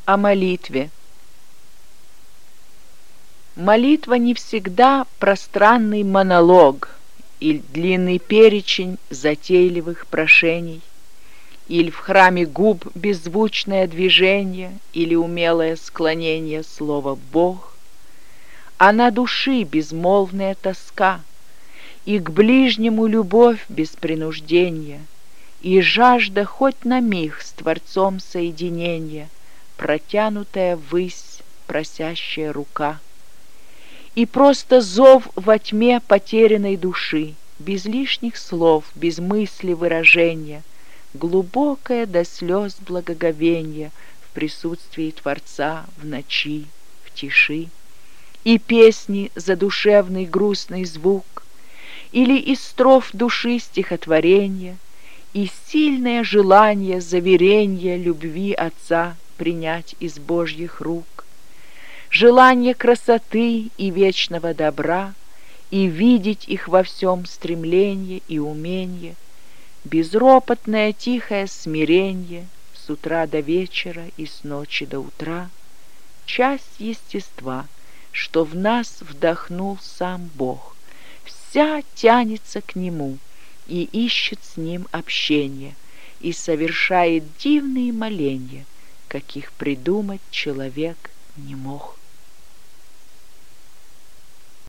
О молитве. Молитва не всегда пространный монолог или длинный перечень затейливых прошений, или в храме губ беззвучное движение, или умелое склонение слова «Бог». Она души безмолвная тоска, и к ближнему любовь без принуждения, и жажда хоть на миг с Творцом соединения, протянутая ввысь просящая рука. И просто зов во тьме потерянной души, без лишних слов, без мысли выражения, глубокое до слез благоговение в присутствии Творца в ночи, в тиши. И песни задушевный грустный звук, или из строф души стихотворения, и сильное желание заверения любви Отца принять из Божьих рук, желание красоты и вечного добра, и видеть их во всем стремление и умение, безропотное тихое смирение с утра до вечера и с ночи до утра, часть естества, что в нас вдохнул сам Бог, вся тянется к Нему и ищет с Ним общения и совершает дивные моления, каких придумать человек не мог.